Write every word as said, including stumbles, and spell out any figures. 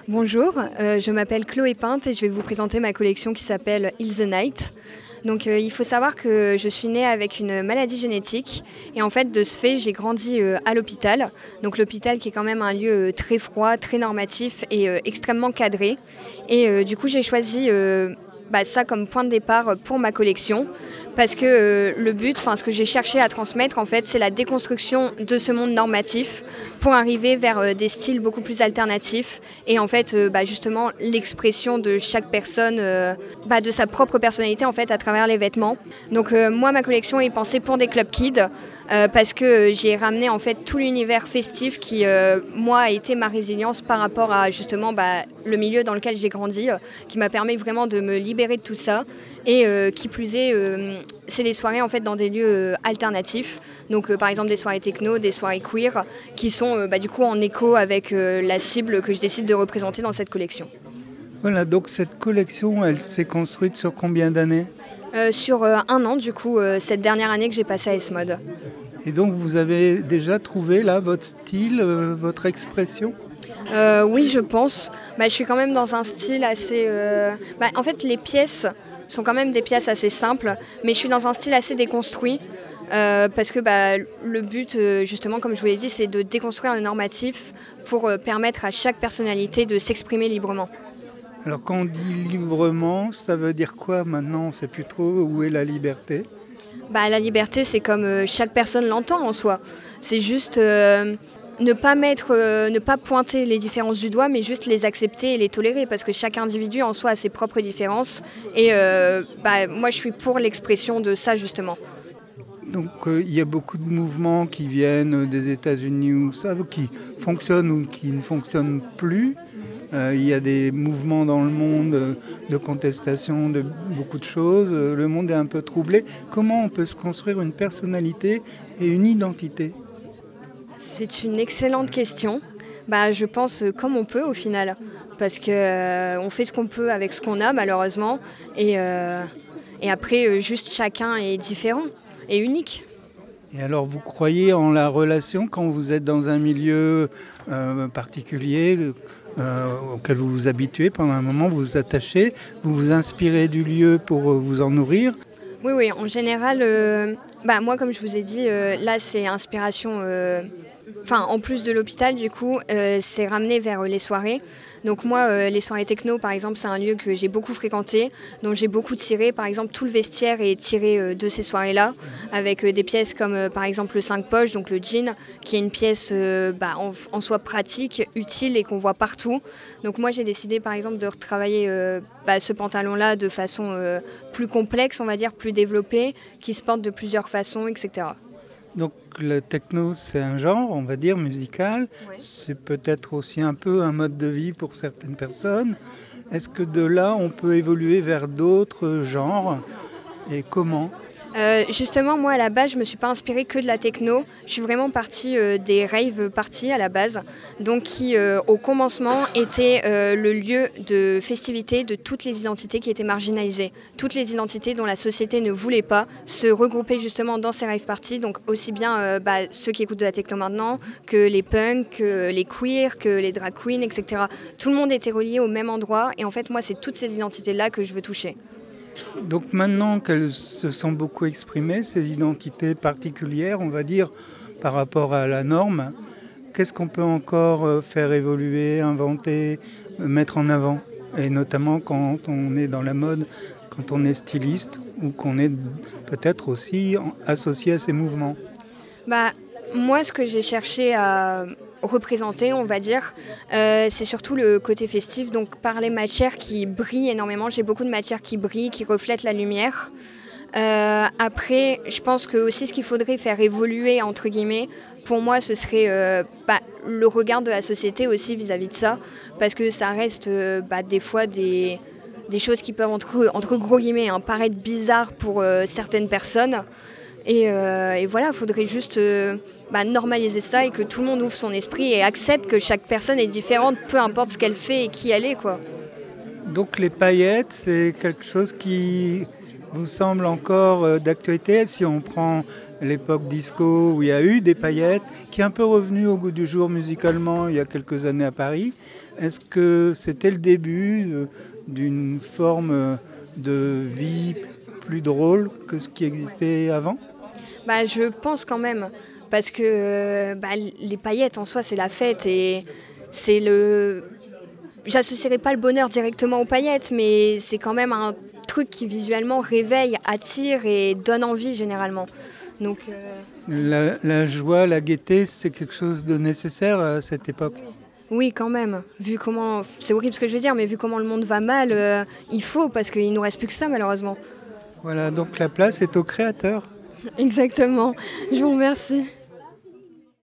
Bonjour, euh, je m'appelle Chloé Pinte et je vais vous présenter ma collection qui s'appelle Heal the Night. Donc euh, il faut savoir que je suis née avec une maladie génétique et en fait de ce fait j'ai grandi euh, à l'hôpital. Donc l'hôpital qui est quand même un lieu euh, très froid, très normatif et euh, extrêmement cadré. Et euh, du coup j'ai choisi euh, bah, ça comme point de départ pour ma collection parce que euh, le but, enfin ce que j'ai cherché à transmettre en fait c'est la déconstruction de ce monde normatif pour arriver vers euh, des styles beaucoup plus alternatifs et en fait euh, bah, justement l'expression de chaque personne, euh, bah, de sa propre personnalité en fait à travers les vêtements. Donc euh, moi ma collection est pensée pour des club kids. Euh, parce que j'y ai ramené en fait tout l'univers festif qui, euh, moi, a été ma résilience par rapport à justement bah, le milieu dans lequel j'ai grandi, euh, qui m'a permis vraiment de me libérer de tout ça. Et euh, qui plus est, euh, c'est des soirées en fait dans des lieux euh, alternatifs. Donc euh, par exemple des soirées techno, des soirées queer, qui sont euh, bah, du coup en écho avec euh, la cible que je décide de représenter dans cette collection. Voilà, donc cette collection, elle s'est construite sur combien d'années ? Euh, sur euh, un an, du coup, euh, cette dernière année que j'ai passée à S-Mode. Et donc vous avez déjà trouvé là votre style, euh, votre expression ? euh, Oui, je pense. Bah, je suis quand même dans un style assez... Euh... Bah, en fait, les pièces sont quand même des pièces assez simples, mais je suis dans un style assez déconstruit. Euh, parce que bah, le but, euh, justement, comme je vous l'ai dit, c'est de déconstruire le normatif pour euh, permettre à chaque personnalité de s'exprimer librement. Alors quand on dit librement, ça veut dire quoi maintenant ? On ne sait plus trop où est la liberté. Bah, la liberté, c'est comme euh, chaque personne l'entend en soi. C'est juste euh, ne pas mettre, euh, ne pas pointer les différences du doigt, mais juste les accepter et les tolérer, parce que chaque individu en soi a ses propres différences. Et euh, bah, moi, je suis pour l'expression de ça justement. Donc euh, il y a beaucoup de mouvements qui viennent des États-Unis ou ça, qui fonctionnent ou qui ne fonctionnent plus. Euh, il y a des mouvements dans le monde de contestation de beaucoup de choses. Le monde est un peu troublé. Comment on peut se construire une personnalité et une identité ? C'est une excellente question. Bah, je pense euh, comme on peut au final. Parce qu'on euh, fait ce qu'on peut avec ce qu'on a malheureusement. Et, euh, et après, euh, juste chacun est différent et unique. Et alors, vous croyez en la relation quand vous êtes dans un milieu euh, particulier euh, auquel vous vous habituez pendant un moment, vous vous attachez, vous vous inspirez du lieu pour vous en nourrir ? Oui, oui, en général, euh, bah, moi, comme je vous ai dit, euh, là, c'est inspiration... Euh, Enfin, en plus de l'hôpital, du coup, euh, c'est ramené vers les soirées. Donc moi, euh, les soirées techno, par exemple, c'est un lieu que j'ai beaucoup fréquenté, dont j'ai beaucoup tiré. Par exemple, tout le vestiaire est tiré euh, de ces soirées-là, avec euh, des pièces comme, euh, par exemple, le cinq poches, donc le jean, qui est une pièce euh, bah, en, en soi pratique, utile et qu'on voit partout. Donc moi, j'ai décidé, par exemple, de retravailler euh, bah, ce pantalon-là de façon euh, plus complexe, on va dire, plus développée, qui se porte de plusieurs façons, et cetera. Donc le techno, c'est un genre, on va dire, musical. Oui. C'est peut-être aussi un peu un mode de vie pour certaines personnes. Est-ce que de là, on peut évoluer vers d'autres genres ? Et comment ? Euh, justement, moi, à la base, je ne me suis pas inspirée que de la techno. Je suis vraiment partie euh, des rave parties à la base, donc qui, euh, au commencement, étaient euh, le lieu de festivité de toutes les identités qui étaient marginalisées. Toutes les identités dont la société ne voulait pas se regrouper justement dans ces rave parties, donc aussi bien euh, bah, ceux qui écoutent de la techno maintenant, que les punks, que les queers, que les drag queens, et cetera. Tout le monde était relié au même endroit, et en fait, moi, c'est toutes ces identités-là que je veux toucher. Donc maintenant qu'elles se sont beaucoup exprimées, ces identités particulières, on va dire, par rapport à la norme, qu'est-ce qu'on peut encore faire évoluer, inventer, mettre en avant ? Et notamment quand on est dans la mode, quand on est styliste ou qu'on est peut-être aussi associé à ces mouvements. Bah, moi, ce que j'ai cherché à représenter, on va dire, euh, c'est surtout le côté festif, donc par les matières qui brillent énormément. J'ai beaucoup de matières qui brillent, qui reflètent la lumière. Euh, après, je pense que aussi ce qu'il faudrait faire évoluer, entre guillemets, pour moi, ce serait euh, bah, le regard de la société aussi vis-à-vis de ça, parce que ça reste euh, bah, des fois des, des choses qui peuvent, entre, entre gros guillemets, hein, paraître bizarres pour euh, certaines personnes. Et, euh, et voilà, il faudrait juste euh, bah, normaliser ça et que tout le monde ouvre son esprit et accepte que chaque personne est différente, peu importe ce qu'elle fait et qui elle est, quoi. Donc les paillettes, c'est quelque chose qui vous semble encore d'actualité si on prend l'époque disco où il y a eu des paillettes, qui est un peu revenu au goût du jour musicalement il y a quelques années à Paris. Est-ce que c'était le début euh, d'une forme de vie plus drôle que ce qui existait avant ? Bah, je pense quand même, parce que bah, les paillettes en soi c'est la fête et c'est le... J'associerai pas le bonheur directement aux paillettes, mais c'est quand même un truc qui visuellement réveille, attire et donne envie généralement. Donc, euh... la, la joie, la gaieté, c'est quelque chose de nécessaire à cette époque ? Oui, quand même. Vu comment, c'est horrible ce que je vais dire, mais vu comment le monde va mal, euh, il faut, parce qu'il ne nous reste plus que ça malheureusement. Voilà, donc la place est aux créateurs. Exactement. Je vous remercie.